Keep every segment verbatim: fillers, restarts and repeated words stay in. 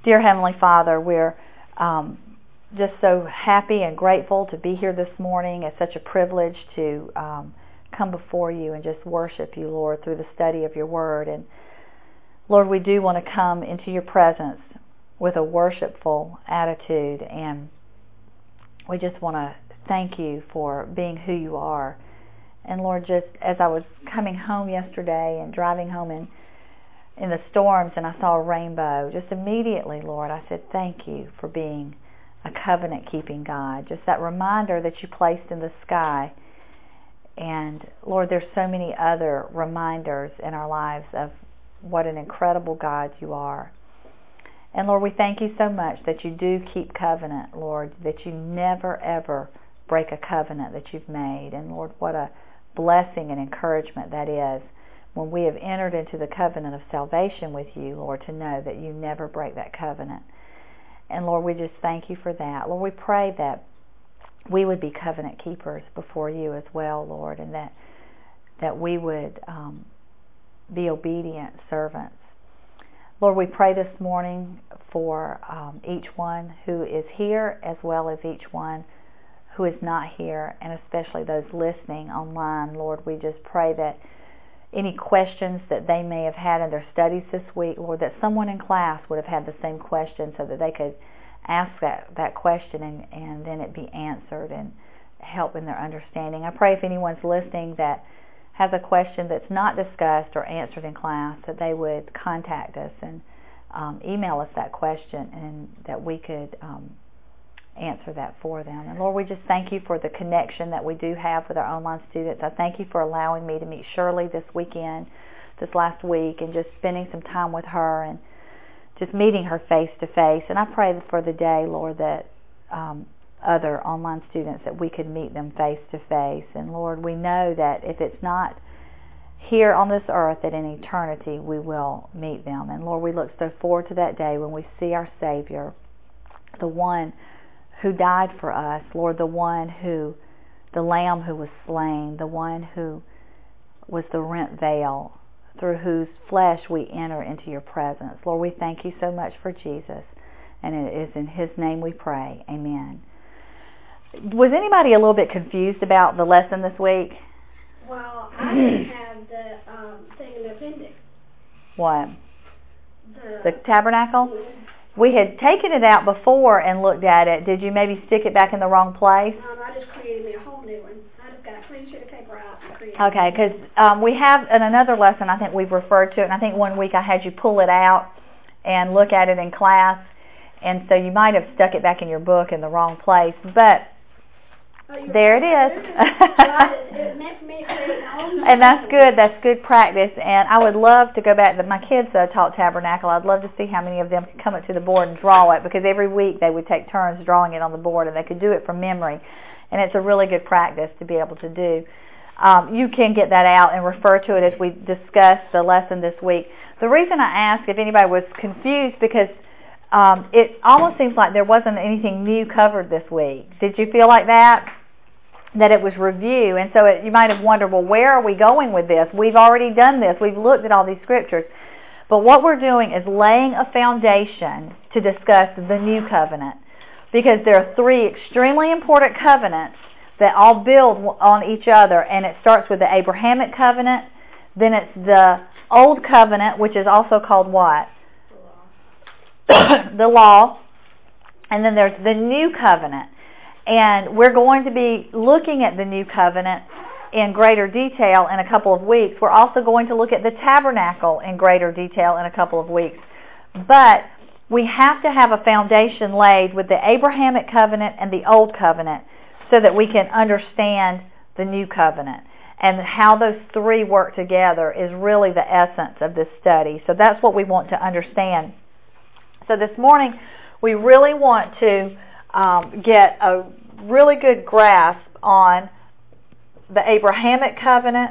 Dear Heavenly Father, we're um, just so happy and grateful to be here this morning. It's such a privilege to um, come before you and just worship you, Lord, through the study of your word. And Lord, we do want to come into your presence with a worshipful attitude, and we just want to thank you for being who you are. And Lord, just as I was coming home yesterday and driving home in in the storms and I saw a rainbow, just immediately, Lord, I said, thank you for being a covenant-keeping God. Just that reminder that you placed in the sky. And Lord, there's so many other reminders in our lives of what an incredible God you are. And Lord, we thank you so much that you do keep covenant, Lord, that you never ever break a covenant that you've made. And Lord, what a blessing and encouragement that is when we have entered into the covenant of salvation with you, Lord, to know that you never break that covenant. And Lord, we just thank you for that. Lord, we pray that we would be covenant keepers before you as well, Lord, and that that we would um, be obedient servants. Lord, we pray this morning for um, each one who is here as well as each one who is not here, and especially those listening online. Lord, we just pray that any questions that they may have had in their studies this week, Lord, that someone in class would have had the same question so that they could ask that, that question and, and then it be answered and help in their understanding. I pray if anyone's listening that has a question that's not discussed or answered in class, that they would contact us and um, email us that question and that we could um, answer that for them. And Lord, we just thank you for the connection that we do have with our online students. I thank you for allowing me to meet Shirley this weekend, this last week, and just spending some time with her and just meeting her face to face. And I pray for the day, Lord, that um, other online students, that we could meet them face to face. And Lord, we know that if it's not here on this earth, that in eternity we will meet them. And Lord, we look so forward to that day when we see our Savior, the one who died for us, Lord, the one who, the Lamb who was slain, the one who was the rent veil, through whose flesh we enter into your presence. Lord, we thank you so much for Jesus, and it is in his name we pray. Amen. Was anybody a little bit confused about the lesson this week? Well, I didn't have the um, thing in the appendix. What? The, the tabernacle? We had taken it out before and looked at it. Did you maybe stick it back in the wrong place? Um, I just created me a whole new one. I just got a clean sheet of paper out and created Okay, because um, we have in another lesson, I think we've referred to it, and I think one week I had you pull it out and look at it in class, and so you might have stuck it back in your book in the wrong place, but oh, there it is. It meant for me to create my own. And that's good. That's good practice. And I would love to go back. My kids uh, taught Tabernacle. I'd love to see how many of them could come up to the board and draw it, because every week they would take turns drawing it on the board, and they could do it from memory. And it's a really good practice to be able to do. Um, you can get that out and refer to it as we discuss the lesson this week. The reason I asked if anybody was confused, because um, it almost seems like there wasn't anything new covered this week. Did you feel like that? That it was review, and so it, you might have wondered, well, where are we going with this? We've already done this. We've looked at all these scriptures. But what we're doing is laying a foundation to discuss the new covenant, because there are three extremely important covenants that all build on each other, and it starts with the Abrahamic covenant, then it's the Old Covenant, which is also called what? The law. The law. And then there's the New Covenant. And we're going to be looking at the New Covenant in greater detail in a couple of weeks. We're also going to look at the tabernacle in greater detail in a couple of weeks. But we have to have a foundation laid with the Abrahamic covenant and the Old Covenant so that we can understand the New Covenant. And how those three work together is really the essence of this study. So that's what we want to understand. So this morning, we really want to Um, get a really good grasp on the Abrahamic covenant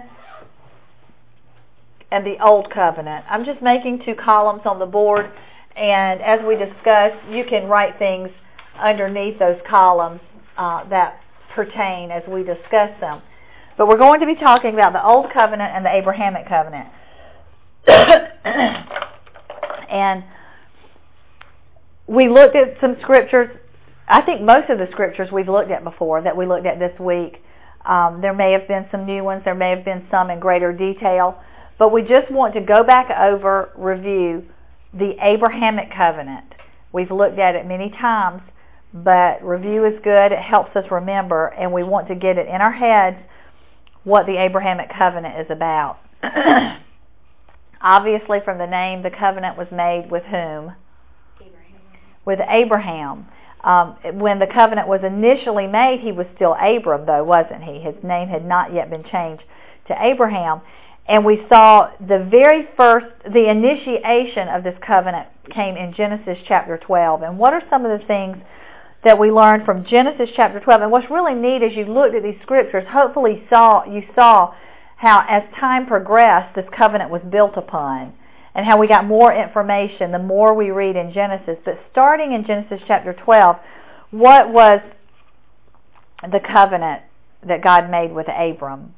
and the Old Covenant. I'm just making two columns on the board, and as we discuss, you can write things underneath those columns uh, that pertain as we discuss them. But we're going to be talking about the Old Covenant and the Abrahamic covenant. And we looked at some scriptures. I think most of the scriptures we've looked at before that we looked at this week. Um, there may have been some new ones. There may have been some in greater detail. But we just want to go back over, review the Abrahamic covenant. We've looked at it many times, but review is good. It helps us remember, and we want to get it in our heads what the Abrahamic covenant is about. Obviously, from the name, the covenant was made with whom? Abraham. With Abraham. Um, when the covenant was initially made, he was still Abram, though, wasn't he? His name had not yet been changed to Abraham. And we saw the very first, the initiation of this covenant came in Genesis chapter twelve. And what are some of the things that we learned from Genesis chapter twelve? And what's really neat as you looked at these scriptures, hopefully saw you saw how as time progressed, this covenant was built upon, and how we got more information the more we read in Genesis. But starting in Genesis chapter twelve, what was the covenant that God made with Abram?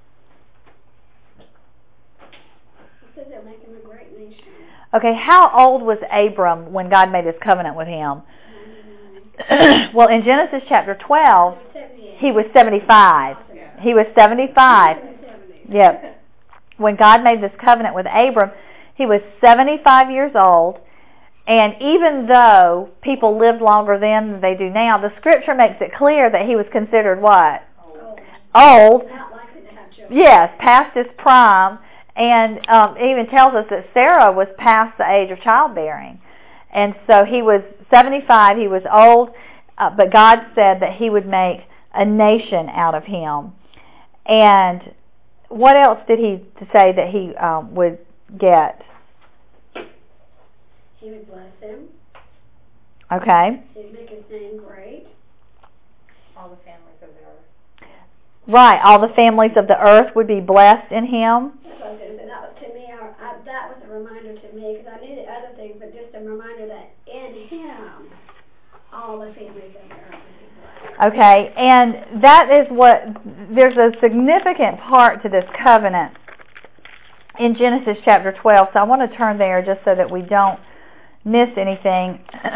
They're making a great nation. Okay, how old was Abram when God made his covenant with him? Well, in Genesis chapter twelve, he was seventy-five. He was seventy-five. Yep. When God made this covenant with Abram, he was seventy-five years old. And even though people lived longer then than they do now, the scripture makes it clear that he was considered what? Old. Old. Not likely to have children. Yes, past his prime. And um, it even tells us that Sarah was past the age of childbearing. And so he was seventy-five, he was old, uh, but God said that he would make a nation out of him. And what else did he say that he um, would get? He would bless him. Okay. He'd make his name great. All the families of the earth. Right, all the families of the earth would be blessed in him. That was to me, I, I, that was a reminder to me, because I knew the other things, but just a reminder that in him, all the families of the earth would be blessed. Okay, and that is what, there's a significant part to this covenant in Genesis chapter twelve, so I want to turn there just so that we don't miss anything.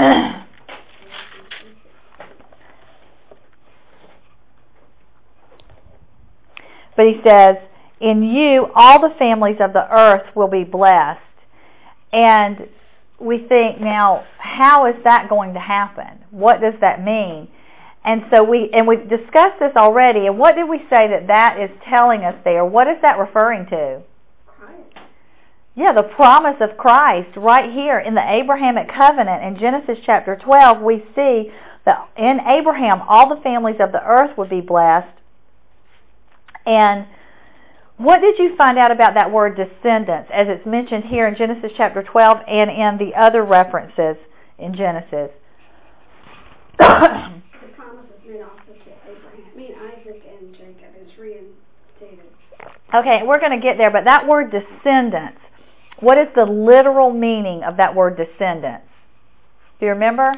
But he says, in you, all the families of the earth will be blessed. And we think, now, how is that going to happen? What does that mean? And so we, and we've discussed this already. And what did we say that that is telling us there? What is that referring to? Christ. Yeah, the promise of Christ right here in the Abrahamic covenant in Genesis chapter twelve. We see that in Abraham, all the families of the earth would be blessed. And what did you find out about that word descendants as it's mentioned here in Genesis chapter twelve and in the other references in Genesis? The promise was made also to Abraham. I mean, Isaac and Jacob is reinstated. Okay, we're going to get there, but that word descendants, what is the literal meaning of that word descendants? Do you remember?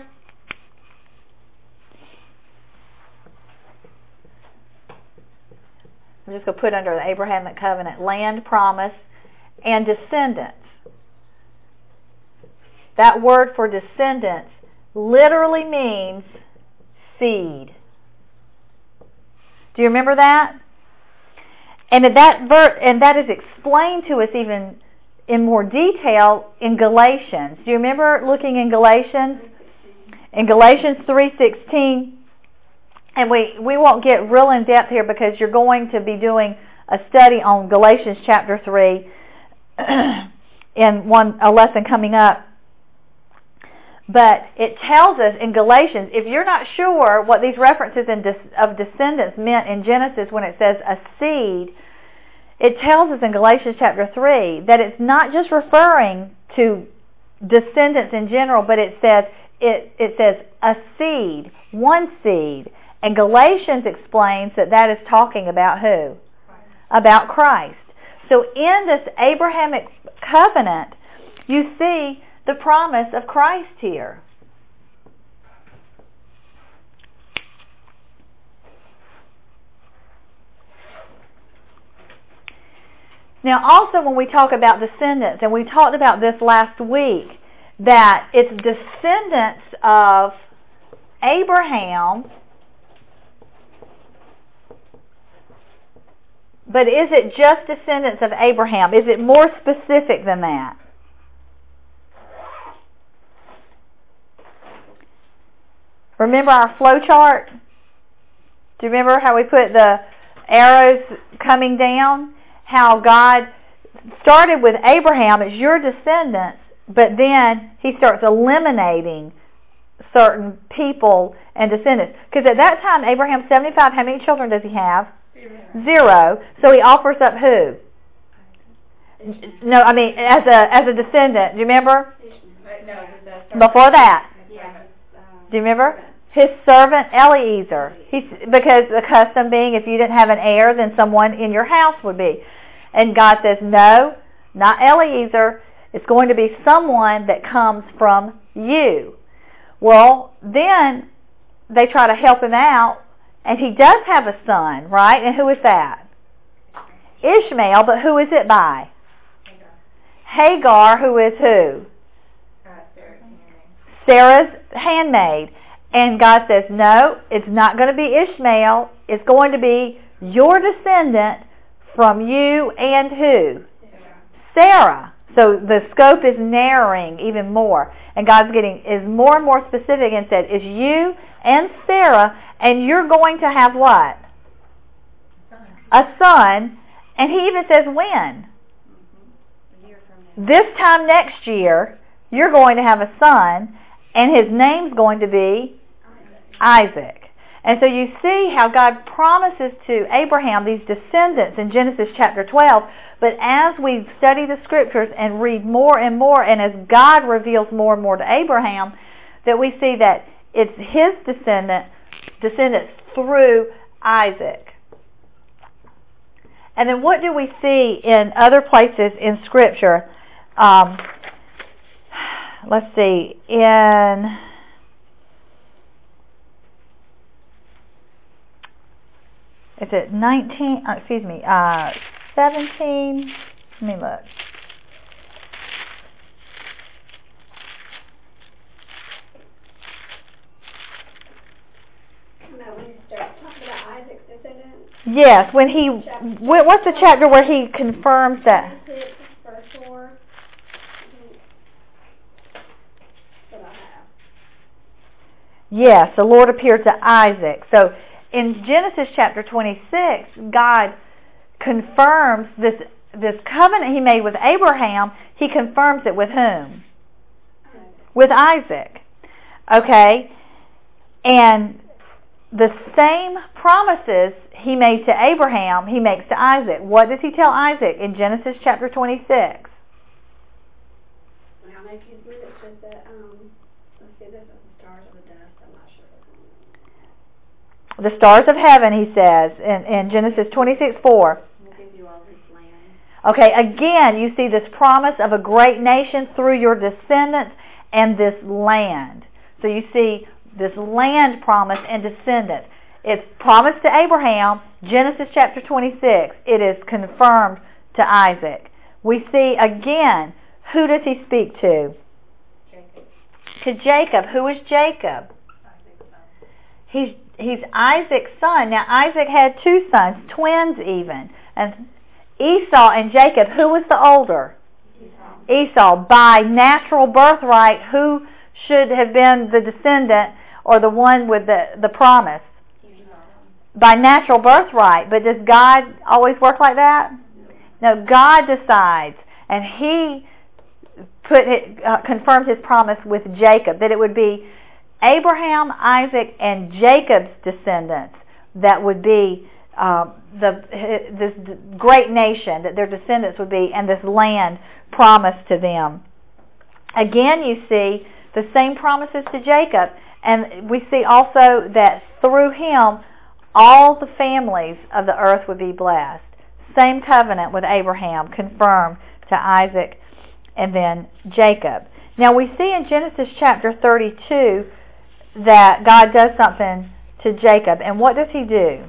I'm just going to put under the Abrahamic covenant land promise and descendants. That word for descendants literally means seed. Do you remember that? And that ver- and that is explained to us even in more detail in Galatians. Do you remember looking in Galatians? In Galatians three sixteen. And we, we won't get real in depth here because you're going to be doing a study on Galatians chapter three in one a lesson coming up. But it tells us in Galatians, if you're not sure what these references in des- of descendants meant in Genesis when it says a seed, it tells us in Galatians chapter three that it's not just referring to descendants in general, but it says it, it says a seed, one seed. And Galatians explains that that is talking about who? Christ. About Christ. So in this Abrahamic covenant, you see the promise of Christ here. Now also when we talk about descendants, and we talked about this last week, that it's descendants of Abraham, but is it just descendants of Abraham? Is it more specific than that? Remember our flow chart? Do you remember how we put the arrows coming down? How God started with Abraham as your descendants, but then he starts eliminating certain people and descendants. Because at that time, Abraham's seventy-five. How many children does he have? Zero. Zero. So he offers up who? No, I mean as a as a descendant. Do you remember? No. Before that. Yeah. Do you remember? His servant Eliezer. He's, because the custom being, if you didn't have an heir, then someone in your house would be. And God says, no, not Eliezer. It's going to be someone that comes from you. Well, then they try to help him out, and he does have a son, right? And who is that? Ishmael, but who is it by? Hagar, who is who? Sarah's handmaid. And God says, no, it's not going to be Ishmael. It's going to be your descendant from you and who? Sarah. So the scope is narrowing even more. And God's getting is more and more specific and said, it's you and Sarah, and you're going to have what? A son. And he even says when? This time next year, you're going to have a son, and his name's going to be Isaac. And so you see how God promises to Abraham these descendants in Genesis chapter twelve. But as we study the scriptures and read more and more, and as God reveals more and more to Abraham, that we see that it's his descendant, descendants through Isaac. And then what do we see in other places in Scripture? Um, let's see, in is it nineteen? Uh, excuse me, uh, seventeen. Let me look. No, when you start talking about Isaac's descendants. Yes, when he, what's the chapter where he confirms that? Verse four. Yes, the Lord appeared to Isaac. So in Genesis chapter twenty-six, God confirms this this covenant he made with Abraham. He confirms it with whom? With Isaac. Okay? And the same promises he made to Abraham, he makes to Isaac. What does he tell Isaac in Genesis chapter twenty-six? I'll make you see it's just that, um, let's see, this is the stars of the dust. I'm not sure. The stars of heaven, he says, in, in Genesis twenty-six four. We'll give you all this land. Okay, again, you see this promise of a great nation through your descendants and this land. So you see this land promise and descendants. It's promised to Abraham, Genesis chapter twenty-six. It is confirmed to Isaac. We see again, who does he speak to? Jacob. To Jacob. Who is Jacob? He's he's Isaac's son. Now Isaac had two sons, twins even. And Esau and Jacob, who was the older? Esau. Esau. By natural birthright, who should have been the descendant or the one with the, the promise? Esau. By natural birthright. But does God always work like that? No, God decides. And he put it, uh, confirmed his promise with Jacob, that it would be Abraham, Isaac, and Jacob's descendants that would be uh, the this great nation, that their descendants would be, and this land promised to them. Again, you see the same promises to Jacob, and we see also that through him all the families of the earth would be blessed. Same covenant with Abraham confirmed to Isaac and then Jacob. Now we see in Genesis chapter thirty-two that God does something to Jacob. And what does he do?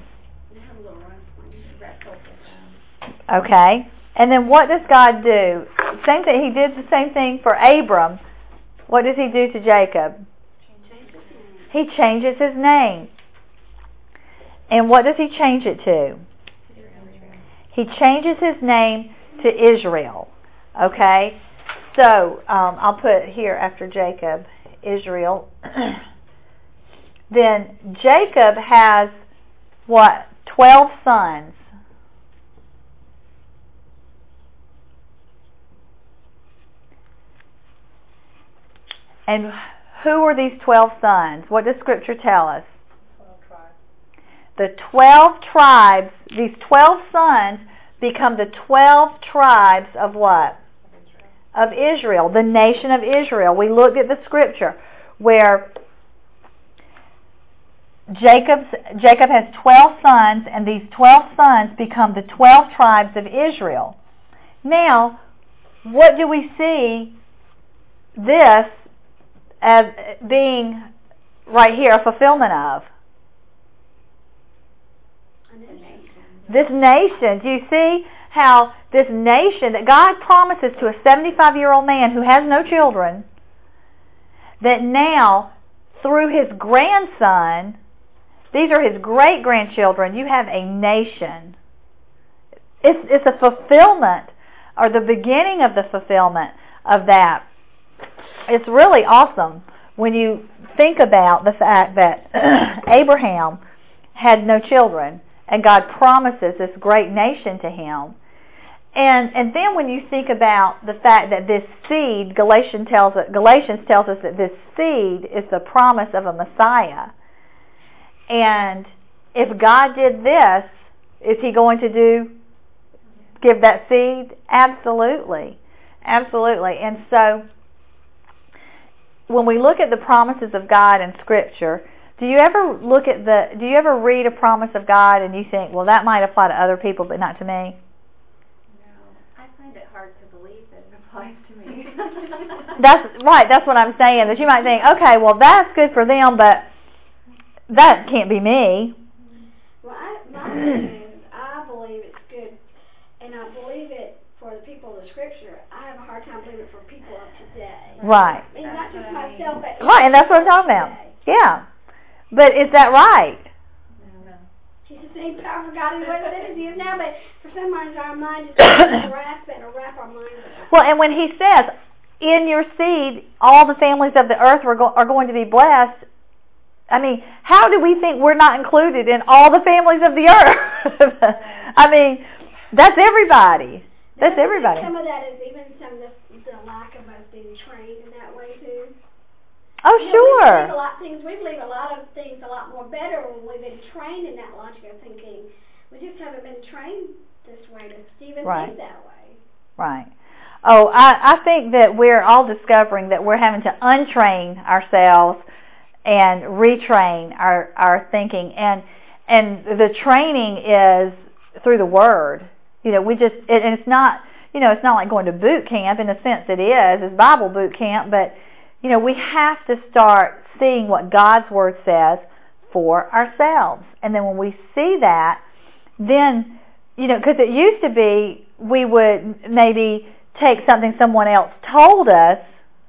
Okay. And then what does God do? Same thing. He did the same thing for Abram what does he do to Jacob? He changes his name. And what does he change it to? He changes his name to Israel. Okay? So, um, I'll put here after Jacob, Israel. Then Jacob has, what, twelve sons. And who are these twelve sons? What does Scripture tell us? twelve tribes. The twelve tribes, these twelve sons become the twelve tribes of what? Of Israel, the nation of Israel. We looked at the Scripture where Jacob's, Jacob has twelve sons, and these twelve sons become the twelve tribes of Israel. Now, what do we see this as being right here a fulfillment of? This nation. Do you see how this nation that God promises to a seventy-five-year-old man who has no children, that now through his grandson, these are his great-grandchildren, you have a nation. It's, it's a fulfillment, or the beginning of the fulfillment of that. It's really awesome when you think about the fact that Abraham had no children, and God promises this great nation to him. And and then when you think about the fact that this seed, Galatians tells us, Galatians tells us that this seed is the promise of a Messiah. And if God did this, is He going to do, give that seed? Absolutely. Absolutely. And so, when we look at the promises of God in Scripture, do you ever look at the, do you ever read a promise of God and you think, well, that might apply to other people, but not to me? No, I find it hard to believe that it applies to me. That's right. That's what I'm saying. That you might think, okay, well, that's good for them, but that can't be me. Well, I, my thing is, I believe it's good, and I believe it for the people of the Scripture. I have a hard time believing it for people of today. Right. I mean, not just myself, but right, and that's what I'm talking about. Yeah. But is that right? No. She's the same powerful God in the way that it is used now, but for some reason our mind just doesn't grasp it or wrap our minds around it. Well, and when He says, in your seed, all the families of the earth are, go- are going to be blessed, I mean, how do we think we're not included in all the families of the earth? I mean, that's everybody. That's now, everybody. Some of that is even some of the, the lack of us being trained in that way too. Oh, you know, sure. We believe a lot of things. We believe a lot of things a lot more better when we've been trained in that logic of thinking. We just haven't been trained this way to even right. think that way. Right. Oh, I, I think that we're all discovering that we're having to untrain ourselves and retrain our, our thinking. And and the training is through the Word. You know, we just, it, and it's not, you know, it's not like going to boot camp. In a sense it is. It's Bible boot camp. But, you know, we have to start seeing what God's Word says for ourselves. And then when we see that, then, you know, because it used to be we would maybe take something someone else told us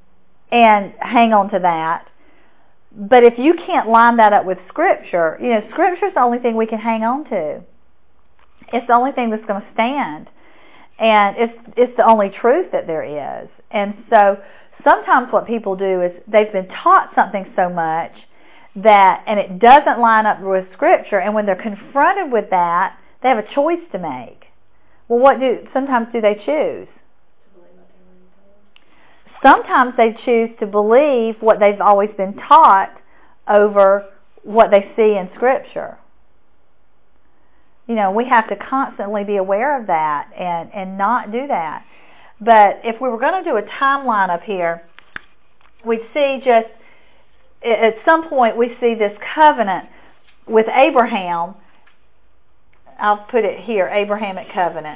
and hang on to that. But if you can't line that up with Scripture, you know, Scripture is the only thing we can hang on to. It's the only thing that's going to stand. And it's it's the only truth that there is. And so sometimes what people do is they've been taught something so much that, and it doesn't line up with Scripture, and when they're confronted with that, they have a choice to make. Well, what do, sometimes do they choose? Sometimes they choose to believe what they've always been taught over what they see in Scripture. You know, we have to constantly be aware of that and, and not do that. But if we were going to do a timeline up here, we'd see just, at some point we see this covenant with Abraham. I'll put it here, Abrahamic covenant.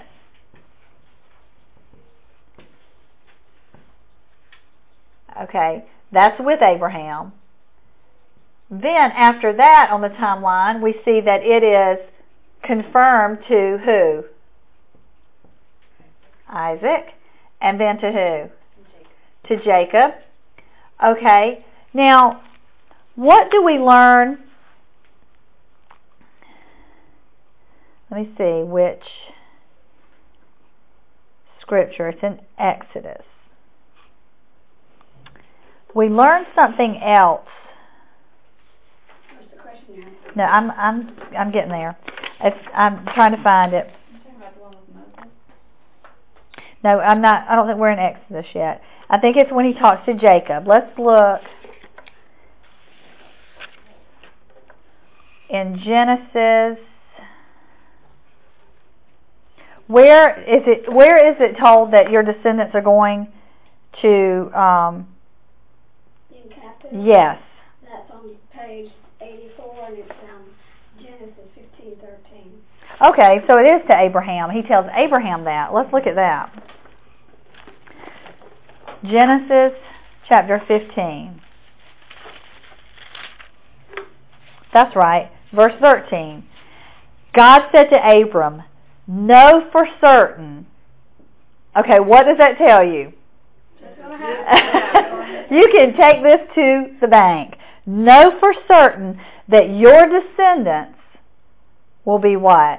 Okay, that's with Abraham. Then after that on the timeline, we see that it is confirmed to who? Isaac. And then to who? To Jacob. Okay, now, what do we learn? Let me see which scripture. It's in Exodus. We learn something else. What's the question you're asking? No, I'm I'm I'm getting there. It's, I'm trying to find it. No, I'm not. I don't think we're in Exodus yet. I think it's when he talks to Jacob. Let's look in Genesis. Where is it? Where is it told that your descendants are going to? Um, In captivity? yes. That's on page eighty-four, and it's um, Genesis fifteen thirteen. Okay, so it is to Abraham. He tells Abraham that. Let's look at that. Genesis chapter fifteen. That's right. Verse thirteen. God said to Abram, know for certain. Okay, what does that tell you? You can take this to the bank. Know for certain that your descendants will be what?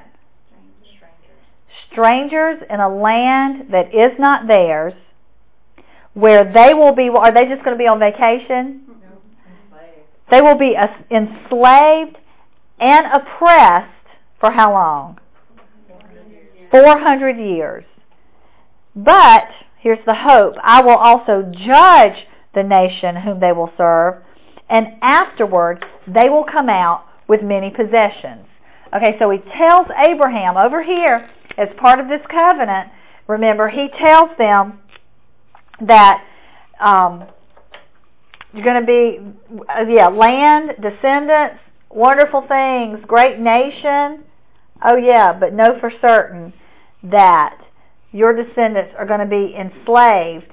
Strangers in a land that is not theirs, where they will be, are they just going to be on vacation? They will be enslaved and oppressed for how long? four hundred years. But, here's the hope, I will also judge the nation whom they will serve, and afterward they will come out with many possessions. Okay, so he tells Abraham over here, as part of this covenant, remember, he tells them that um, you're going to be, uh, yeah, land, descendants, wonderful things, great nation. Oh yeah, but know for certain that your descendants are going to be enslaved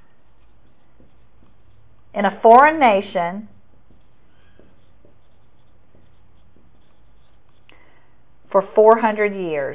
in a foreign nation for four hundred years.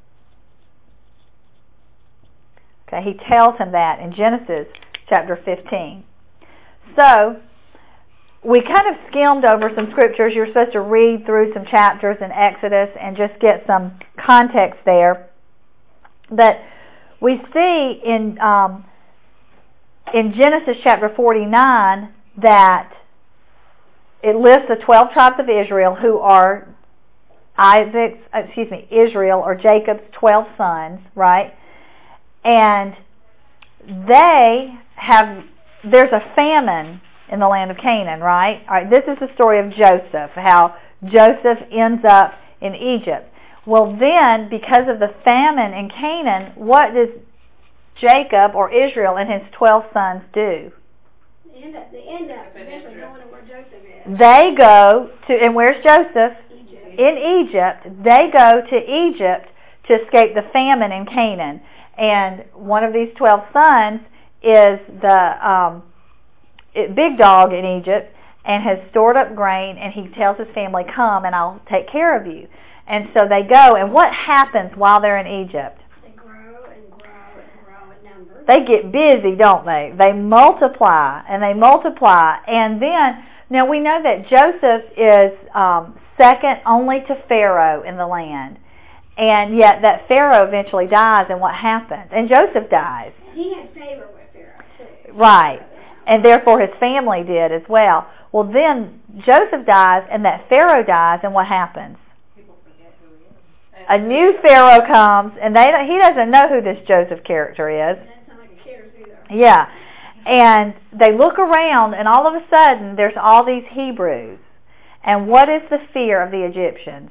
Okay, he tells him that in Genesis chapter fifteen. So, we kind of skimmed over some scriptures. You're supposed to read through some chapters in Exodus and just get some context there. But we see in um, in Genesis chapter forty-nine that it lists the twelve tribes of Israel, who are Isaac's, excuse me, Israel or Jacob's twelve sons, right? And they have, there's a famine in the land of Canaan, right? All right, this is the story of Joseph, how Joseph ends up in Egypt. Well then, because of the famine in Canaan, what does Jacob or Israel and his twelve sons do? They end up, they end up eventually going to where Joseph is. They go to, and where's Joseph? Egypt. In Egypt. They go to Egypt to escape the famine in Canaan. And one of these twelve sons is the um, big dog in Egypt and has stored up grain, and he tells his family, come and I'll take care of you. And so they go, and what happens while they're in Egypt? They grow and grow and grow in numbers. They get busy, don't they? They multiply and they multiply. And then, now we know that Joseph is um, second only to Pharaoh in the land. And yet that Pharaoh eventually dies, and what happens? And Joseph dies. He had favor with Pharaoh too. Right. And therefore his family did as well. Well then, Joseph dies, and that Pharaoh dies, and what happens? People forget who he is. A new Pharaoh comes, and they he doesn't know who this Joseph character is. That sounds like a cares either. Yeah. And they look around, and all of a sudden, there's all these Hebrews. And what is the fear of the Egyptians?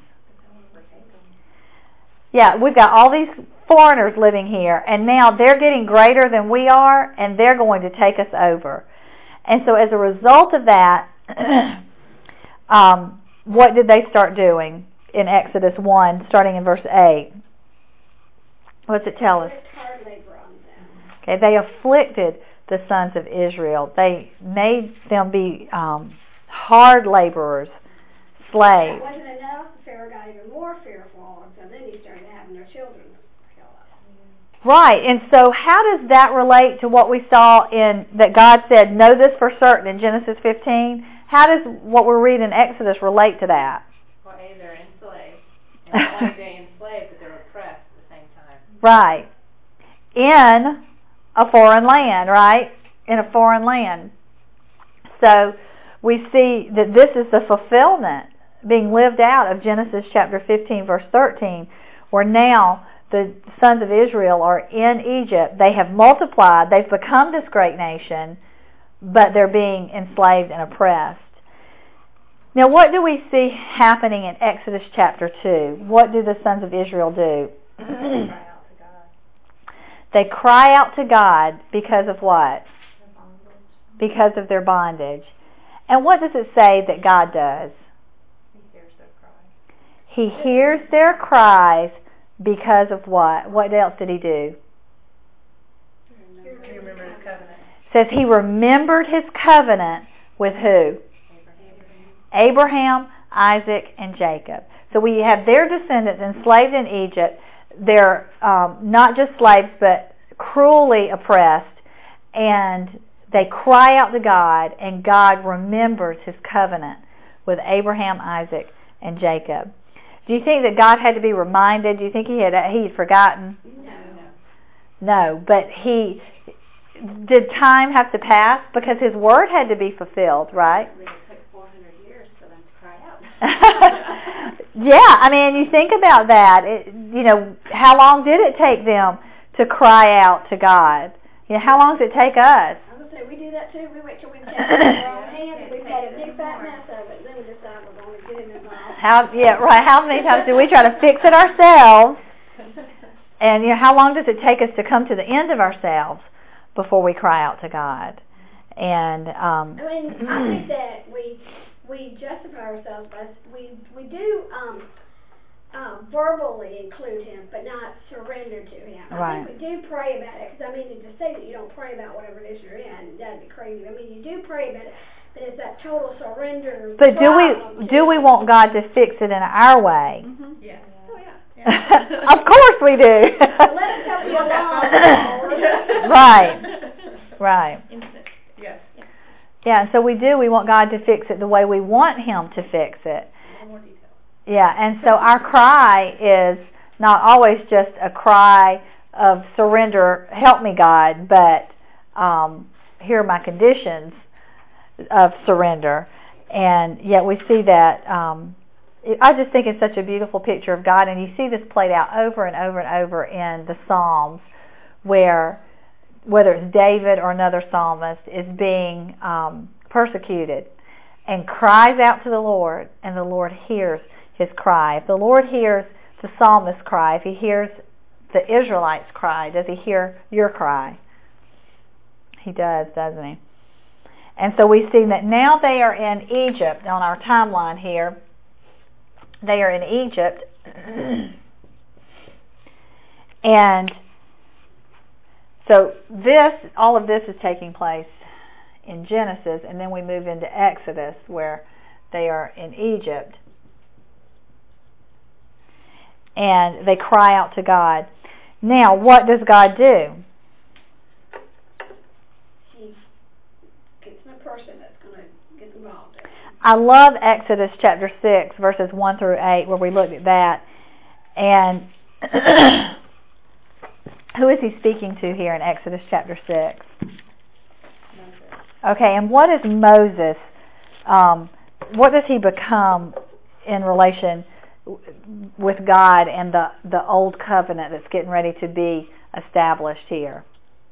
Yeah, we've got all these foreigners living here, and now they're getting greater than we are, and they're going to take us over. And so as a result of that, um, what did they start doing in Exodus one, starting in verse eight? What's it tell us? Hard labor on them. Okay, they afflicted the sons of Israel. They made them be um, hard laborers, slaves. That wasn't enough. Pharaoh got even more fearful, so then he started having their children killed. Right, and so how does that relate to what we saw in, that God said, know this for certain in Genesis fifteen? How does what we're reading in Exodus relate to that? Well, A, they're enslaved. And not only they enslaved, but they're oppressed at the same time. Right. In a foreign land, right? In a foreign land. So we see that this is the fulfillment being lived out of Genesis chapter fifteen, verse thirteen, where now the sons of Israel are in Egypt. They have multiplied. They've become this great nation, but they're being enslaved and oppressed. Now, what do we see happening in Exodus chapter two? What do the sons of Israel do? Cry out to God. They cry out to God because of what? Because of their bondage. And what does it say that God does? He hears their cry. He hears their cries because of what? What else did he do? He remembered his covenant. It says he remembered his covenant with who? Abraham, Isaac, and Jacob. So we have their descendants enslaved in Egypt. They're um, not just slaves, but cruelly oppressed. And they cry out to God, and God remembers his covenant with Abraham, Isaac, and Jacob. Do you think that God had to be reminded? Do you think he had he had forgotten? No. No, but he did time have to pass because his word had to be fulfilled, right? It took four hundred years for them to cry out. Yeah, I mean, you think about that. It, you know, how long did it take them to cry out to God? You know, how long does it take us? I was going to say, we do that too. We wait till we catch it in our own hands and we've had a big fat mess of it. Then we decide we're going to get him involved. How, yeah, right. How many times do we try to fix it ourselves? And you know, how long does it take us to come to the end of ourselves before we cry out to God? And um, I mean, I think that we we justify ourselves by we we do um, um, verbally include him, but not surrender to him. I Right. think we do pray about it, because I mean, to say that you don't pray about whatever it is you're in, that'd be crazy. I mean, you do pray about it, but it's that total surrender. but do we do we want God to fix it in our way? Mm-hmm. Yes. Oh yeah. Of course we do. So let us help you along. Right. Right. Yes. Yeah, so we do. We want God to fix it the way we want him to fix it. A little more detail. Yeah, and so our cry is not always just a cry of surrender, help me God, but um, here are my conditions of surrender. And yet we see that, um, it, I just think it's such a beautiful picture of God, and you see this played out over and over and over in the Psalms, where whether it's David or another psalmist is being um, persecuted and cries out to the Lord, and the Lord hears his cry. If the Lord hears the psalmist's cry, if he hears the Israelites' cry, does he hear your cry? He does, doesn't he? And so we see that now they are in Egypt on our timeline here. They are in Egypt. And so this, all of this is taking place in Genesis, and then we move into Exodus where they are in Egypt. And they cry out to God. Now, what does God do? He gets a person that's going to get involved. I love Exodus chapter six, verses one through eight, where we looked at that. And who is he speaking to here in Exodus chapter six? Okay, and what is Moses, um, what does he become in relation with God and the, the old covenant that's getting ready to be established here?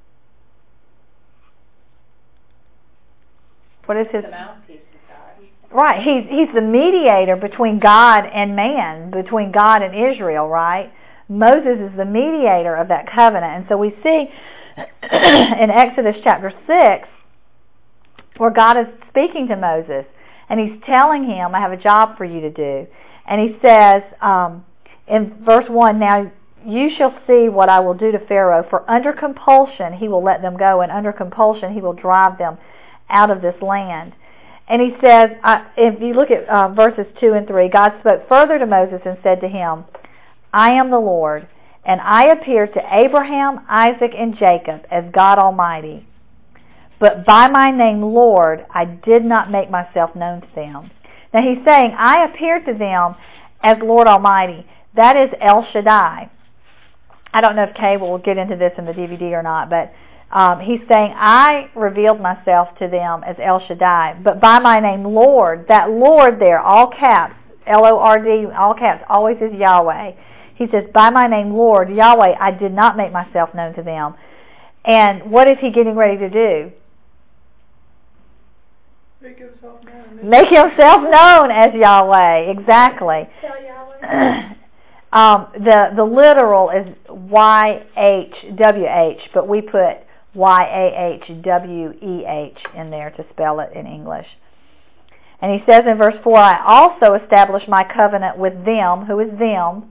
What is his... The mouthpiece of God. Right, he's, he's the mediator between God and man, between God and Israel, right? Moses is the mediator of that covenant. And so we see in Exodus chapter six where God is speaking to Moses, and he's telling him, I have a job for you to do. And he says um, in verse one, now you shall see what I will do to Pharaoh, for under compulsion he will let them go, and under compulsion he will drive them out of this land. And he says, uh, if you look at uh, verses two and three, God spoke further to Moses and said to him, I am the Lord, and I appeared to Abraham, Isaac, and Jacob as God Almighty. But by my name, Lord, I did not make myself known to them. Now he's saying, I appeared to them as Lord Almighty. That is El Shaddai. I don't know if Kay will get into this in the D V D or not, but um, he's saying, I revealed myself to them as El Shaddai. But by my name, Lord, that Lord there, all caps, L O R D, all caps, always is Yahweh. He says, by my name, Lord, Yahweh, I did not make myself known to them. And what is he getting ready to do? Make himself known. Make himself known as Yahweh. Exactly. Tell Yahweh. um, the the literal is Y H W H, but we put Y A H W E H in there to spell it in English. And he says in verse four, I also established my covenant with them. Who is them?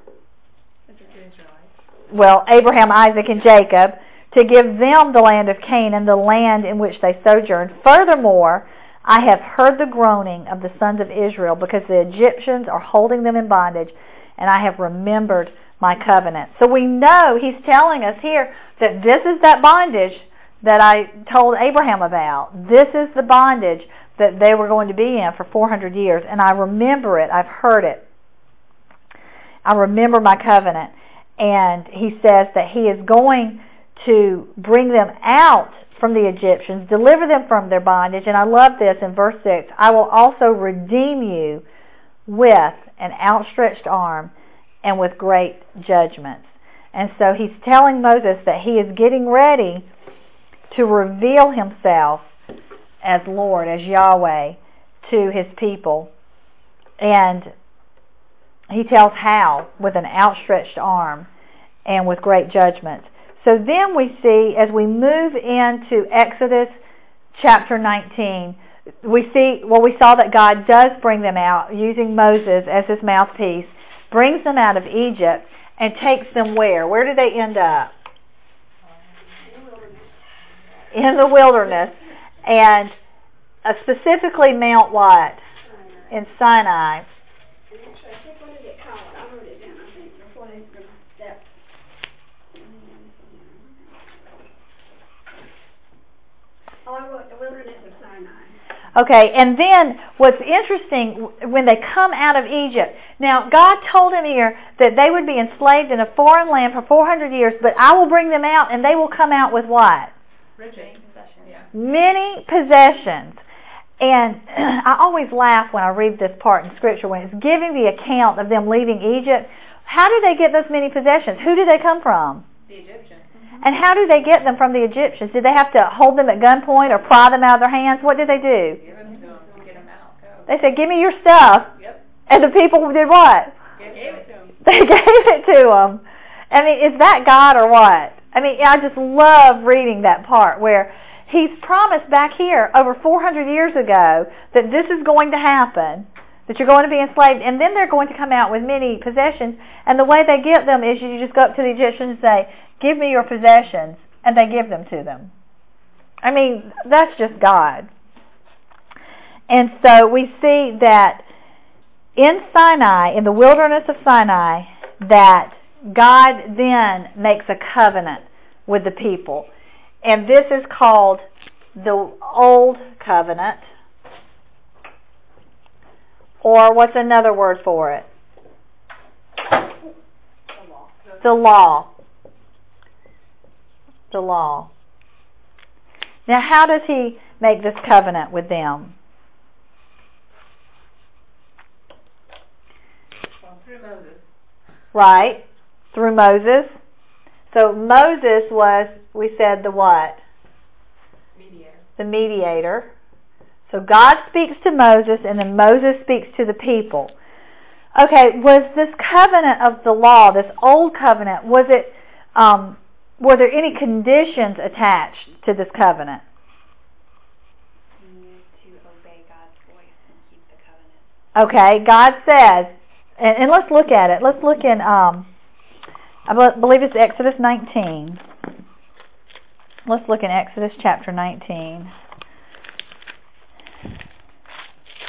Well, Abraham, Isaac, and Jacob, to give them the land of Canaan, the land in which they sojourned. Furthermore, I have heard the groaning of the sons of Israel, because the Egyptians are holding them in bondage, and I have remembered my covenant. So we know he's telling us here that this is that bondage that I told Abraham about. This is the bondage that they were going to be in for four hundred years, and I remember it. I've heard it. I remember my covenant. And he says that he is going to bring them out from the Egyptians, deliver them from their bondage. And I love this in verse six. I will also redeem you with an outstretched arm and with great judgments. And so he's telling Moses that he is getting ready to reveal himself as Lord, as Yahweh, to his people. And he tells how, with an outstretched arm and with great judgments. So then we see, as we move into Exodus chapter nineteen, we see, well, we saw that God does bring them out, using Moses as his mouthpiece, brings them out of Egypt, and takes them where? Where do they end up? In the wilderness. And uh, specifically Mount what? In Sinai. Oh, I wrote the wilderness of Sinai. Okay, and then what's interesting, when they come out of Egypt, now God told him here that they would be enslaved in a foreign land for four hundred years, but I will bring them out, and they will come out with what? Riches. Possessions. Yeah. Many possessions. And I always laugh when I read this part in Scripture, when it's giving the account of them leaving Egypt. How did they get those many possessions? Who did they come from? The Egyptians. And how do they get them from the Egyptians? Did they have to hold them at gunpoint or pry them out of their hands? What did they do? Give them to them. Get them out. Go. They said, give me your stuff. Yep. And the people did what? Gave it to them. They gave it to them. I mean, is that God or what? I mean, I just love reading that part where he's promised back here over four hundred years ago that this is going to happen, that you're going to be enslaved, and then they're going to come out with many possessions. And the way they get them is you just go up to the Egyptians and say, give me your possessions, and they give them to them. I mean, that's just God. And so we see that in Sinai, in the wilderness of Sinai, that God then makes a covenant with the people. And this is called the Old Covenant. Or what's another word for it? The law. The law. The law. Now, how does he make this covenant with them? Well, through Moses. Right? Through Moses. So Moses was, we said, the what? Mediator. The mediator. So God speaks to Moses, and then Moses speaks to the people. Okay, was this covenant of the law, this old covenant, was it, um, were there any conditions attached to this covenant? You need to obey God's voice and keep the covenant. Okay, God says, and, and let's look at it. Let's look in, um, I believe it's Exodus nineteen. Let's look in Exodus chapter nineteen.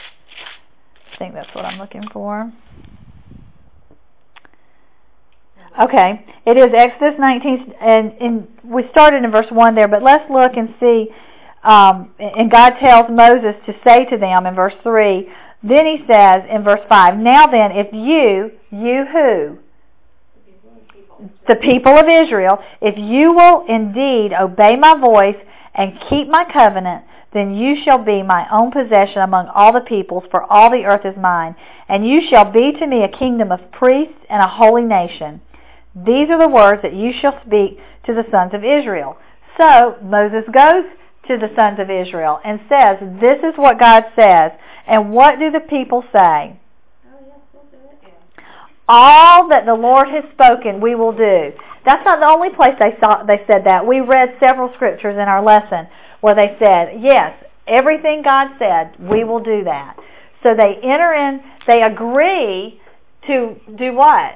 I think that's what I'm looking for. Okay, it is Exodus nineteen, and, and we started in verse one there, but let's look and see, um, and God tells Moses to say to them in verse three, then he says in verse five, now then, if you, you who? The people of Israel, if you will indeed obey my voice and keep my covenant, then you shall be my own possession among all the peoples, for all the earth is mine, and you shall be to me a kingdom of priests and a holy nation. These are the words that you shall speak to the sons of Israel. So Moses goes to the sons of Israel and says, this is what God says. And what do the people say? All that the Lord has spoken, we will do. That's not the only place they saw, they said that. We read several scriptures in our lesson where they said, yes, everything God said, we will do that. So they enter in, they agree to do what?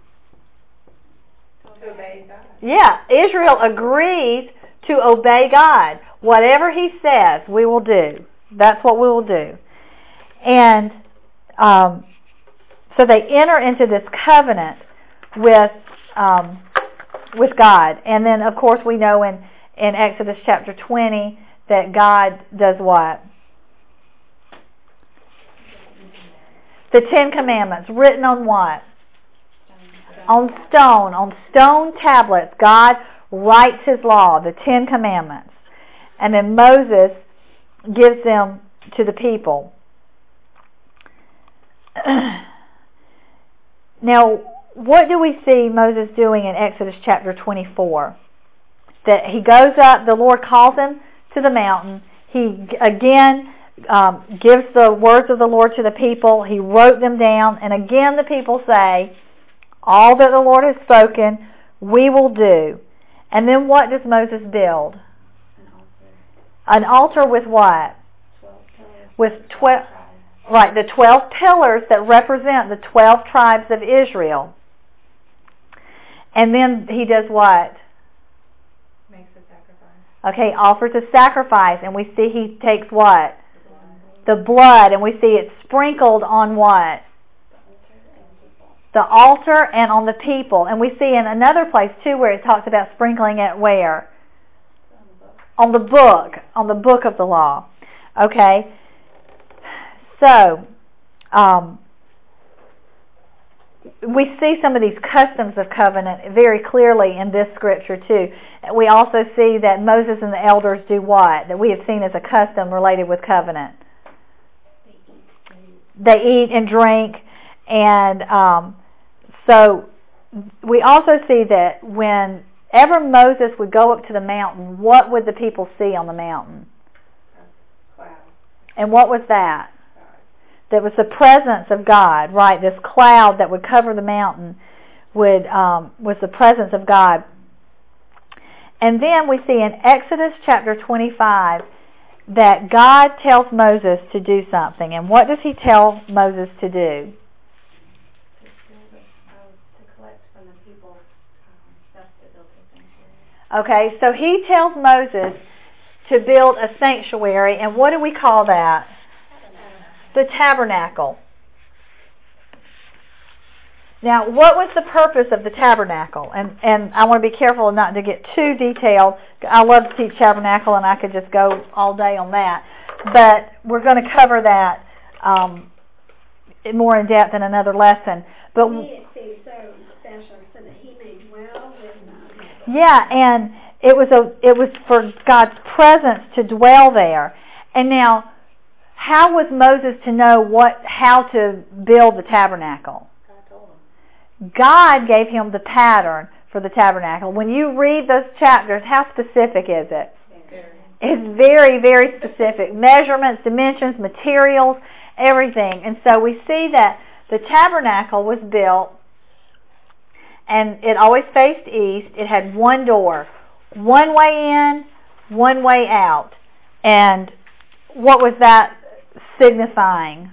To obey God. Yeah, Israel agrees to obey God. Whatever He says, we will do. That's what we will do. And um, so they enter into this covenant with um, with God. And then, of course, we know in, in Exodus chapter twenty that God does what? The Ten Commandments, written on what? On stone, on stone tablets. God writes His law, the Ten Commandments. And then Moses gives them to the people. Now, what do we see Moses doing in Exodus chapter twenty-four? That he goes up, the Lord calls him to the mountain. He again um, gives the words of the Lord to the people. He wrote them down, and again the people say, all that the Lord has spoken, we will do. And then what does Moses build? An altar. An altar with what? Twelve pillars. With twelve, right, the twelve pillars that represent the twelve tribes of Israel. And then he does what? Makes a sacrifice. Okay, offers a sacrifice, and we see he takes what? The blood, and we see it sprinkled on what? The altar and on the people. And we see in another place too where it talks about sprinkling it where? On the book. On the book of the law. Okay. So, um, we see some of these customs of covenant very clearly in this scripture too. We also see that Moses and the elders do what? That we have seen as a custom related with covenant. They eat and drink, and um, so we also see that whenever Moses would go up to the mountain, what would the people see on the mountain? Cloud. And what was that? That was the presence of God, right? This cloud that would cover the mountain would um, was the presence of God. And then we see in Exodus chapter twenty-five that God tells Moses to do something. And what does He tell Moses to do? Okay, so He tells Moses to build a sanctuary, and what do we call that? The tabernacle. Now, what was the purpose of the tabernacle? And and I want to be careful not to get too detailed. I love to teach tabernacle, and I could just go all day on that. But we're going to cover that um, more in depth in another lesson. But He seems so special, so that He may dwell with us. yeah, and it was a it was for God's presence to dwell there. And now, how was Moses to know what how to build the tabernacle? God gave him the pattern for the tabernacle. When you read those chapters, how specific is it? It's very, very specific. Measurements, dimensions, materials, everything. And so we see that the tabernacle was built, and it always faced east. It had one door, one way in, one way out. And what was that signifying?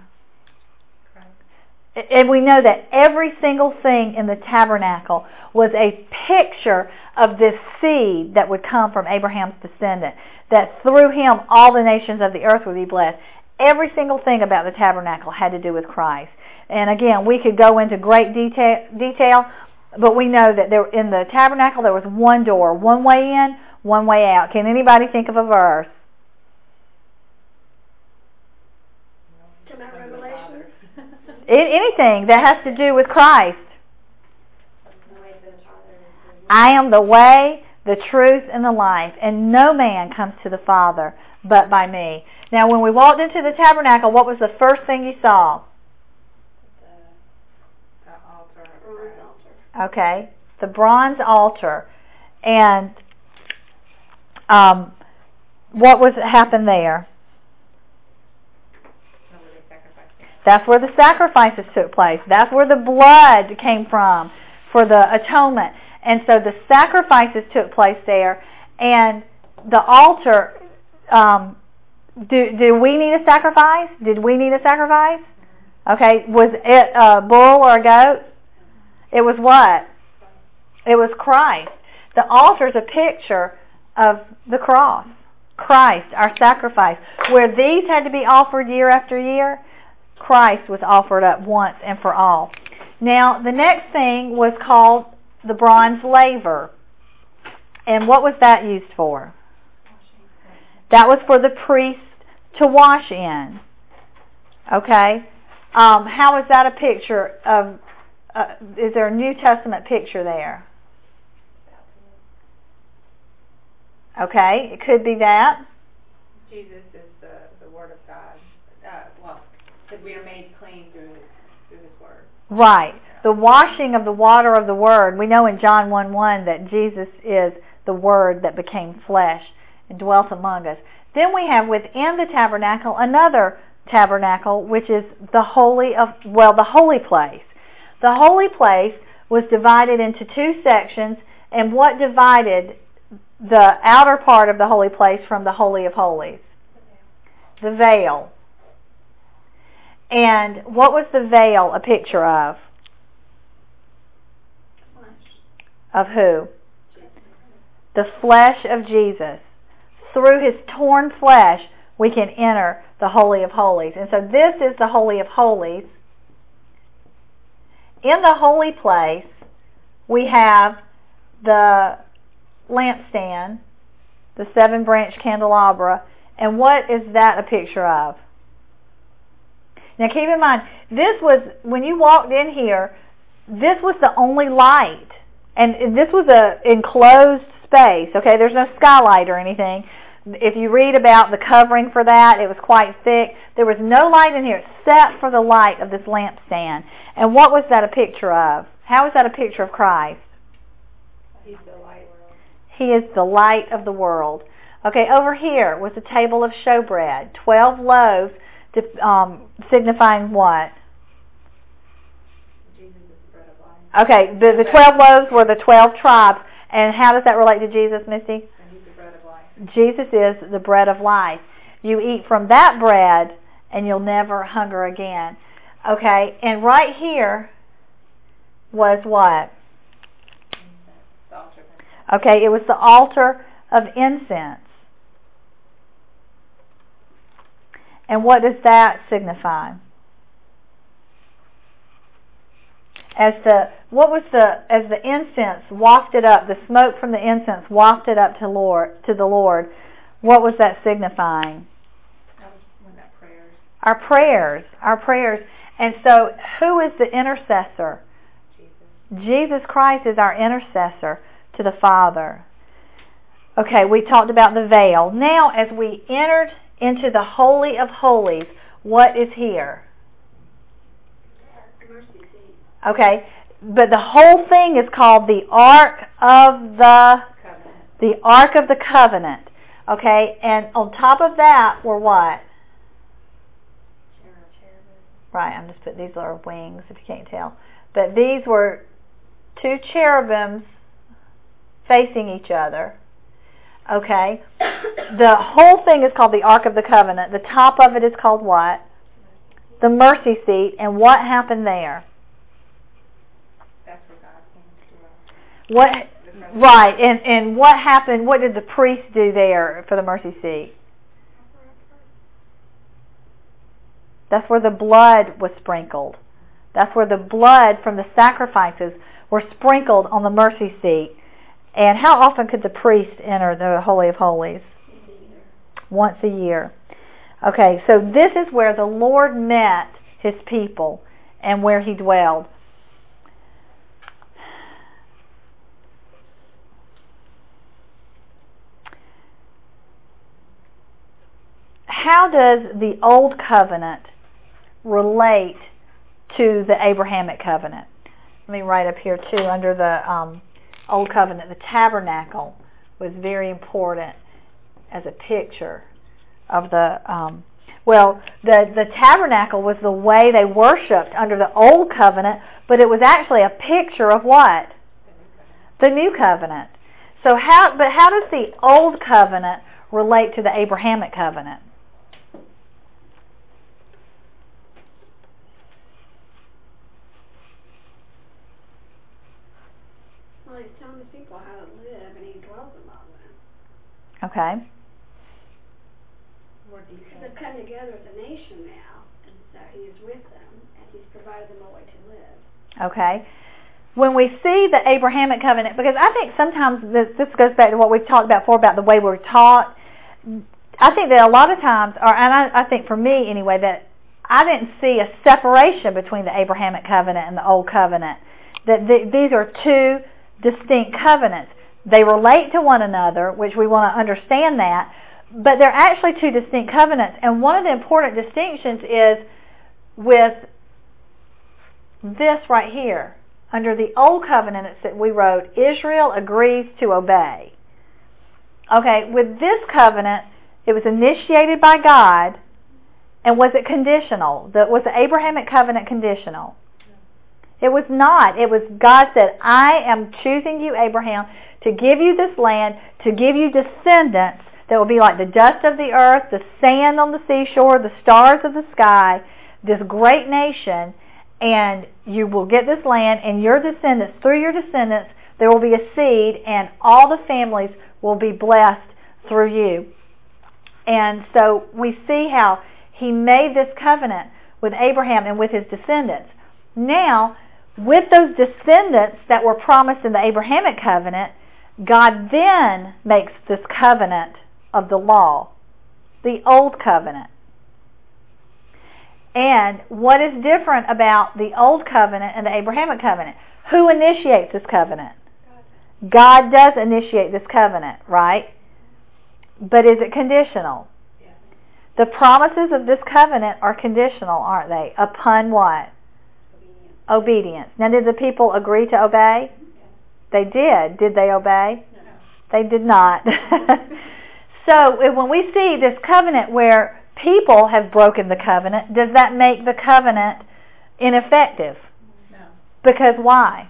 And we know that every single thing in the tabernacle was a picture of this seed that would come from Abraham's descendant, that through him all the nations of the earth would be blessed. Every single thing about the tabernacle had to do with Christ. And again, we could go into great detail, detail but we know that there in the tabernacle there was one door, one way in, one way out. Can anybody think of a verse? To Mount Revelation. Anything that has to do with Christ. I am the way, the truth, and the life, and no man comes to the Father but by me. Now, when we walked into the tabernacle, what was the first thing you saw? The, the altar. Bronze altar. Okay, the bronze altar. And um, what was happened there? That's where the sacrifices took place. That's where the blood came from for the atonement. And so the sacrifices took place there. And the altar, um, do, do we need a sacrifice? Did we need a sacrifice? Okay, was it a bull or a goat? It was what? It was Christ. The altar is a picture of the cross. Christ, our sacrifice. Where these had to be offered year after year, Christ was offered up once and for all. Now, the next thing was called the bronze laver. And what was that used for? That was for the priest to wash in. Okay? Um, how is that a picture of, uh, is there a New Testament picture there? Okay, it could be that. Jesus is the, the Word of God. Uh, well, that we are made clean through, through His Word. Right. The washing of the water of the Word. We know in John one one that Jesus is the Word that became flesh and dwelt among us. Then we have within the tabernacle another tabernacle, which is the holy of, well, the holy place. The holy place was divided into two sections, and what divided the outer part of the holy place from the Holy of Holies? The veil. And what was the veil a picture of? Of who? The flesh of Jesus. Through His torn flesh, we can enter the Holy of Holies. And so this is the Holy of Holies. In the holy place, we have the lampstand, the seven-branch candelabra, and what is that a picture of? Now keep in mind, this was, when you walked in here, this was the only light. And this was a enclosed space, okay? There's no skylight or anything. If you read about the covering for that, it was quite thick. There was no light in here except for the light of this lampstand. And what was that a picture of? How is that a picture of Christ? He's the light. He is the light of the world. Okay, over here was the table of showbread. Twelve loaves to, um, signifying what? Jesus is the bread of life. Okay, the, the twelve loaves were the twelve tribes. And how does that relate to Jesus, Misty? And He's the bread of life. Jesus is the bread of life. You eat from that bread and you'll never hunger again. Okay, and right here was what? The altar. Okay, it was the altar of incense. And what does that signify? As the what was the as the incense wafted up, the smoke from the incense wafted up to Lord to the Lord, what was that signifying? That was when that prayers. Our prayers, our prayers. And so, who is the intercessor? Jesus. Jesus Christ is our intercessor to the Father. Okay, we talked about the veil. Now, as we entered into the Holy of Holies, what is here? Mercy seat. Okay, but the whole thing is called the Ark of the Covenant. the Ark of the Covenant. Okay, and on top of that were what? Right, I'm just putting these are wings if you can't tell. But these were two cherubims facing each other. Okay, the whole thing is called the Ark of the Covenant. The top of it is called what? The mercy seat. And what happened there? That's where God came to us. What? Right, and and what happened? What did the priest do there for the mercy seat? That's where the blood was sprinkled. That's where the blood from the sacrifices were sprinkled on the mercy seat. And how often could the priest enter the Holy of Holies? Once a year. Okay, so this is where the Lord met His people and where He dwelled. How does the Old Covenant relate to the Abrahamic Covenant? Let me write up here too, under the um, Old Covenant, the tabernacle was very important as a picture of the, um, well, the, the tabernacle was the way they worshipped under the Old Covenant, but it was actually a picture of what? The New Covenant. So how, but how does the Old Covenant relate to the Abrahamic Covenant? Well, He's telling His people how to live, and He dwells among them. Okay. They've come together as a nation now, and so He is with them, and He's provided them a way to live. Okay. When we see the Abrahamic Covenant, because I think sometimes this, this goes back to what we've talked about before about the way we're taught. I think that a lot of times, or and I, I think for me anyway, that I didn't see a separation between the Abrahamic Covenant and the Old Covenant. That the, these are two distinct covenants. They relate to one another, which we want to understand that, but they're actually two distinct covenants. And one of the important distinctions is with this right here. Under the Old Covenant, it's that we wrote, Israel agrees to obey. Okay, with this covenant, it was initiated by God, and was it conditional? The, was the Abrahamic covenant conditional? It was not. It was God said, I am choosing you, Abraham, to give you this land, to give you descendants that will be like the dust of the earth, the sand on the seashore, the stars of the sky, this great nation, and you will get this land, and your descendants, through your descendants, there will be a seed, and all the families will be blessed through you. And so we see how He made this covenant with Abraham and with his descendants. Now, with those descendants that were promised in the Abrahamic covenant, God then makes this covenant of the law, the Old Covenant. And what is different about the Old Covenant and the Abrahamic covenant? Who initiates this covenant? God does initiate this covenant, right? But is it conditional? The promises of this covenant are conditional, aren't they? Upon what? Obedience. Obedience. Now, did the people agree to obey? They did. Did they obey? No. They did not. So when we see this covenant where people have broken the covenant, does that make the covenant ineffective? No. Because why?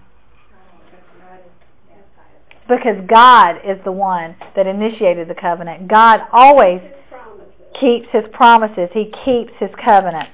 Because God is the one that initiated the covenant. God always keeps His promises. He keeps His covenant.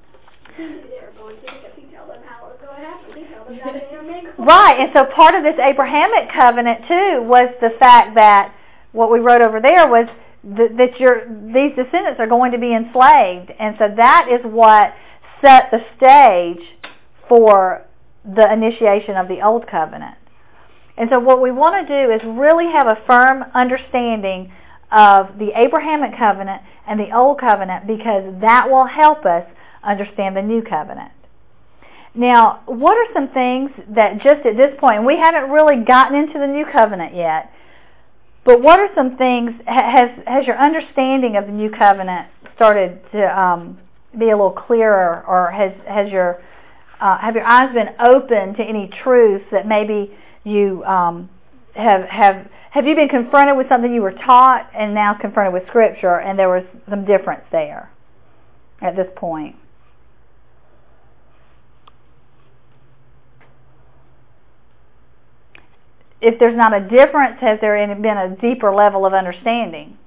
Right, and so part of this Abrahamic covenant too was the fact that what we wrote over there was that, that your these descendants are going to be enslaved, and so that is what set the stage for the initiation of the Old Covenant. And so what we want to do is really have a firm understanding of the Abrahamic covenant and the Old Covenant, because that will help us understand the New Covenant. Now, what are some things that just at this point, and we haven't really gotten into the New Covenant yet, but what are some things, has has your understanding of the New Covenant started to um, be a little clearer, or has has your uh, have your eyes been open to any truths that maybe you um, have have have you been confronted with something you were taught and now confronted with Scripture, and there was some difference there at this point? If there's not a difference, has there been a deeper level of understanding?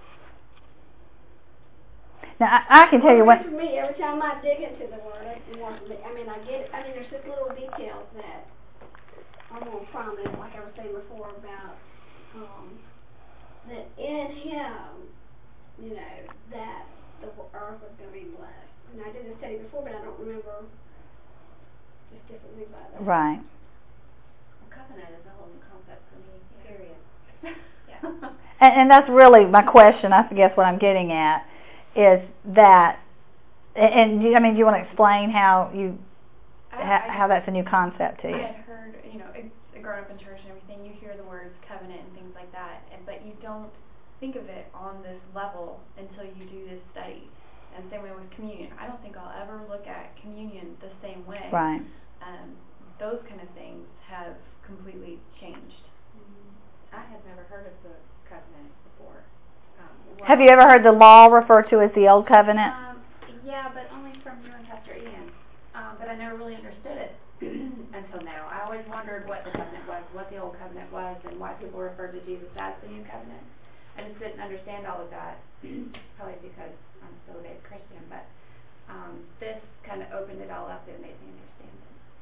Now, I, I can tell you what. For me, every time I dig into the Word, it's more. I mean, I get. I mean, there's just little details that are more prominent, like I was saying before about um, that in Him, you know, that the earth was going to be blessed. And I did this study before, but I don't remember just different things like that. Right. covenant is a whole new concept for me, period. Yeah. And, and that's really my question. I guess what I'm getting at is that, and, and I mean, do you want to explain how you I, how, I, how that's a new concept to you? I had heard, you know, it's, growing up in church and everything, you hear the words covenant and things like that, and but you don't think of it on this level until you do this study. And same way with communion. I don't think I'll ever look at communion the same way. Right. Um, those kind of things have completely changed. Mm-hmm. I had never heard of the covenant before. Um, well, Have you ever heard the law referred to as the Old Covenant? Um, yeah, but only from you and Pastor Ian. Um, but I never really understood it until now. I always wondered what the covenant was, what the Old Covenant was, and why people referred to Jesus as the New Covenant. I just didn't understand all of that, probably because I'm still a big Christian, but um, this kind of opened it all up and made me understand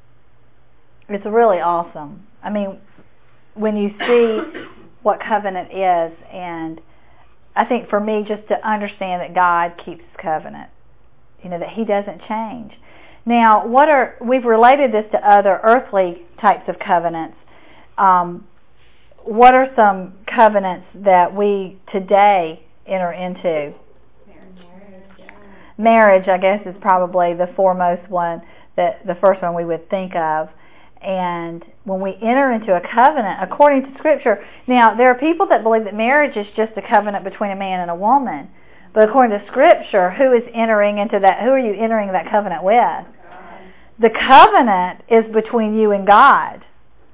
it. It's really awesome. I mean, when you see what covenant is, and I think for me, just to understand that God keeps covenant, you know, that He doesn't change. Now, what are we've related this to other earthly types of covenants. Um, what are some covenants that we today enter into? Marriage. Marriage, I guess, is probably the foremost one, that the first one we would think of. And when we enter into a covenant, according to Scripture, now there are people that believe that marriage is just a covenant between a man and a woman. But according to Scripture, who is entering into that? Who are you entering that covenant with? God. The covenant is between you and God.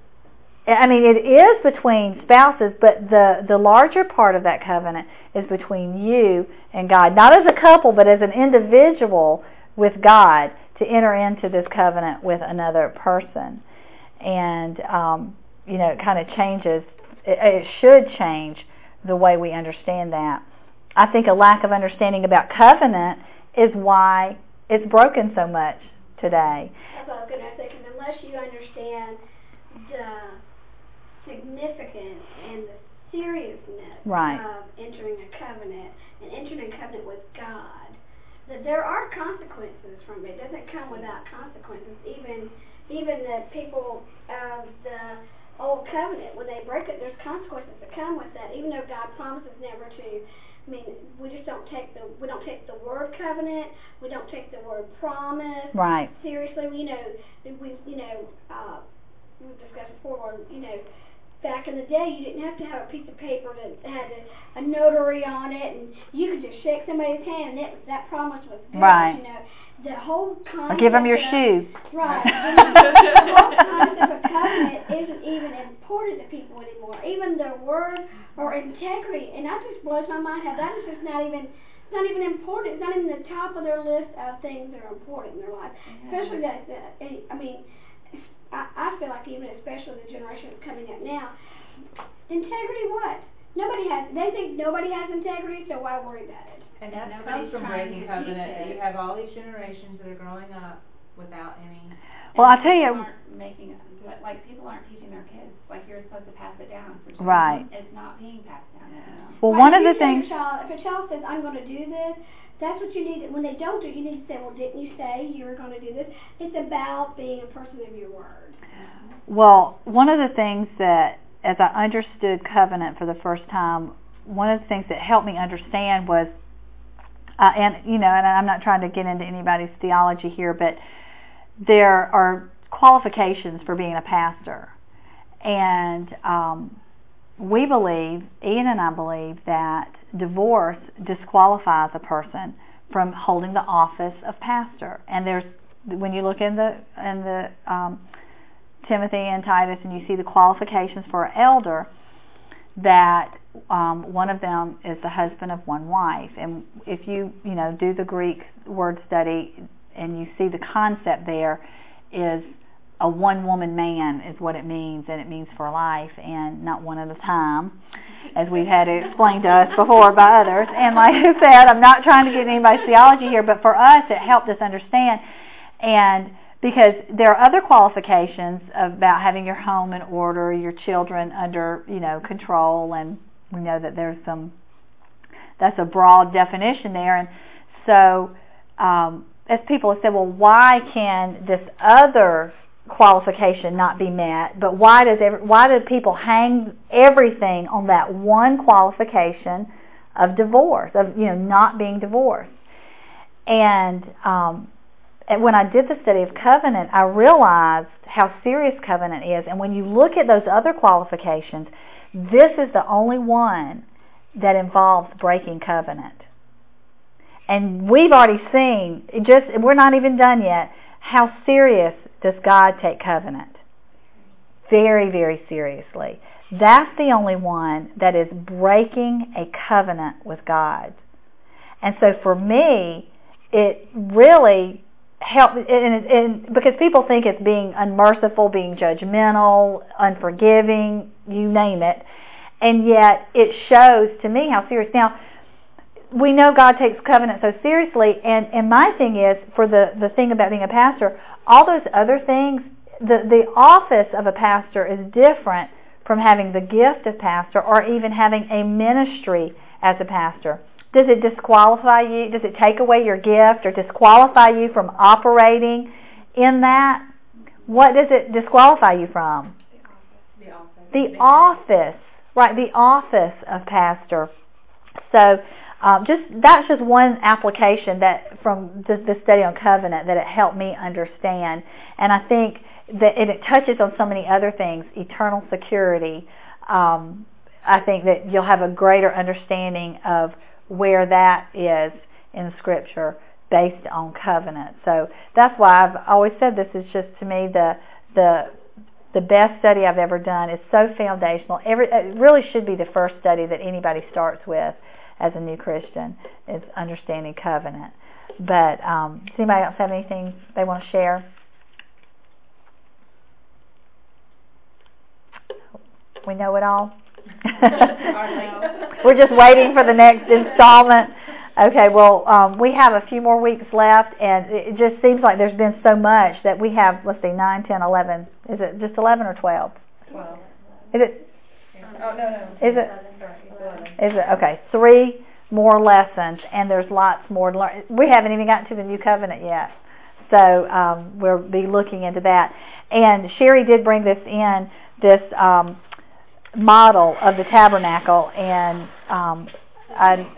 I mean, it is between spouses, but the, the larger part of that covenant is between you and God. Not as a couple, but as an individual with God to enter into this covenant with another person. And, um, you know, it kind of changes, it, it should change the way we understand that. I think a lack of understanding about covenant is why it's broken so much today. That's what I was going to say, because unless you understand the significance and the seriousness right. of entering a covenant and entering a covenant with God, that there are consequences from it. It doesn't come without consequences. Even even the people of the old covenant, when they break it, there's consequences that come with that. Even though God promises never to. I mean, we just don't take the we don't take the word covenant, we don't take the word promise right. seriously. You know, we you know uh, we've discussed before. You know, back in the day, you didn't have to have a piece of paper that had a, a notary on it, and you could just shake somebody's hand, and it was, that promise was good. Right. You know, the whole concept. Or give them your of, shoe. Right. The whole concept of covenant isn't even important to people anymore. Even their word or integrity, and that just blows my mind how that is just not even it's not even important. It's not even the top of their list of things that are important in their life. Mm-hmm. Especially that, that I mean, I, I feel like even especially the generation that's coming up now, integrity what? Nobody has. They think nobody has integrity, so why worry about it? And that Nobody's comes from trying breaking to covenant, teach that it. you have all these generations that are growing up without any. Well, I'll tell people you. Aren't making like people aren't teaching their kids like you're supposed to pass it down. For right. It's not being passed down. Well, right, one of the things. Child, if a child says, "I'm going to do this," that's what you need. When they don't do, you need to say, "Well, didn't you say you were going to do this?" It's about being a person of your word. Well, one of the things that, as I understood covenant for the first time, one of the things that helped me understand was, uh, and you know, and I'm not trying to get into anybody's theology here, but there are qualifications for being a pastor, and um, we believe, Ian and I believe, that divorce disqualifies a person from holding the office of pastor. And there's, when you look in the in the um, Timothy and Titus, and you see the qualifications for an elder, that um, one of them is the husband of one wife. And if you you know do the Greek word study, and you see the concept there is a one-woman man is what it means, and it means for life and not one at a time, as we've had it explained to us before by others. And like I said, I'm not trying to get anybody's theology here, but for us it helped us understand. And because there are other qualifications about having your home in order, your children under, you know, control, and we know that there's some, that's a broad definition there. And so um, as people have said, well, why can this other qualification not be met, but why does every, why do people hang everything on that one qualification of divorce, of you know not being divorced? And um, and when I did the study of covenant, I realized how serious covenant is. And when you look at those other qualifications, this is the only one that involves breaking covenant. And we've already seen, just we're not even done yet, how serious does God take covenant? Very, very seriously. That's the only one that is breaking a covenant with God. And so for me, it really helped, and, and because people think it's being unmerciful, being judgmental, unforgiving, you name it, and yet it shows to me how serious. Now, we know God takes covenant so seriously, and, and my thing is, for the, the thing about being a pastor, all those other things, the, the office of a pastor is different from having the gift of pastor or even having a ministry as a pastor. Does it disqualify you? Does it take away your gift or disqualify you from operating in that? What does it disqualify you from? The office. The office, right, the office of pastor. So um, just that's just one application that from the, the study on covenant that it helped me understand. And I think that it, it touches on so many other things, eternal security. Um, I think that you'll have a greater understanding of where that is in Scripture based on covenant. So that's why I've always said this is just, to me, the the the best study I've ever done. It's so foundational. Every, it really should be the first study that anybody starts with as a new Christian, is understanding covenant. But um, does anybody else have anything they want to share? We know it all. We're just waiting for the next installment. Okay, well, um, we have a few more weeks left, and it just seems like there's been so much that we have, let's see, nine, ten, eleven. Is it just eleven or twelve? twelve. Is it? Oh, no, no. Is it? Is it? Okay, three more lessons, and there's lots more to learn. We haven't even gotten to the New Covenant yet, so um, we'll be looking into that. And Sherry did bring this in, this um, model of the tabernacle, and um, I,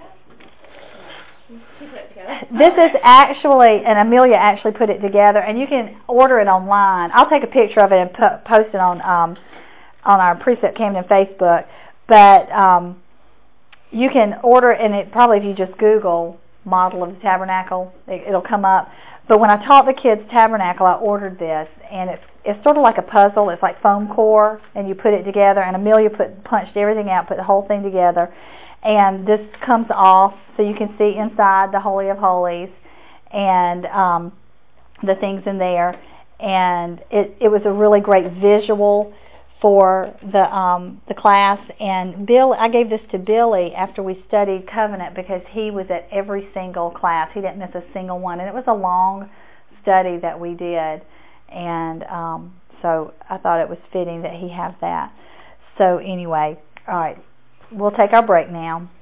this is actually, and Amelia actually put it together, and you can order it online. I'll take a picture of it and po- post it on um, on our Precept Camden Facebook, but um, you can order it, and it probably, if you just Google model of the tabernacle, it, it'll come up. But when I taught the kids tabernacle, I ordered this, and it's it's sort of like a puzzle. It's like foam core, and you put it together, and Amelia put punched everything out, put the whole thing together, and this comes off so you can see inside the Holy of Holies and um, the things in there. And it, it was a really great visual for the um, the class. And Bill, I gave this to Billy after we studied covenant because he was at every single class. He didn't miss a single one, and it was a long study that we did. And um, so I thought it was fitting that he have that. So anyway, all right, we'll take our break now.